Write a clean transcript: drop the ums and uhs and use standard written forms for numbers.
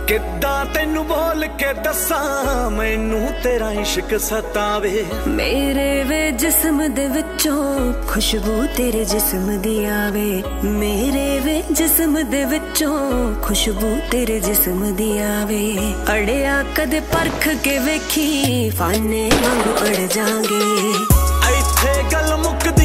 ਕਿੱਦਾਂ ਤੈਨੂੰ ਬੋਲ ਕੇ ਦੱਸਾਂ ਮੈਨੂੰ ਤੇਰਾ ਇਸ਼ਕ ਸਤਾਵੇ। ਮੇਰੇ ਵੇ ਜਿਸਮ ਦੇ ਵਿੱਚੋਂ ਖੁਸ਼ਬੂ ਤੇਰੇ ਜਿਸਮ ਦੀ ਆਵੇ। ਮੇਰੇ ਵੇ ਜਿਸਮ ਦੇ ਵਿੱਚੋਂ ਖੁਸ਼ਬੂ ਤੇਰੇ ਜਿਸਮ ਦੀ ਆਵੇ। ਅੜਿਆ ਕਦੇ ਪਰਖ ਕੇ ਵੇਖੀ ਫਾਨੇ ਵਾਂਗੂ ਅੜ ਜਾਾਂਗੇ। ਇੱਥੇ ਗੱਲ ਮੁੱਕ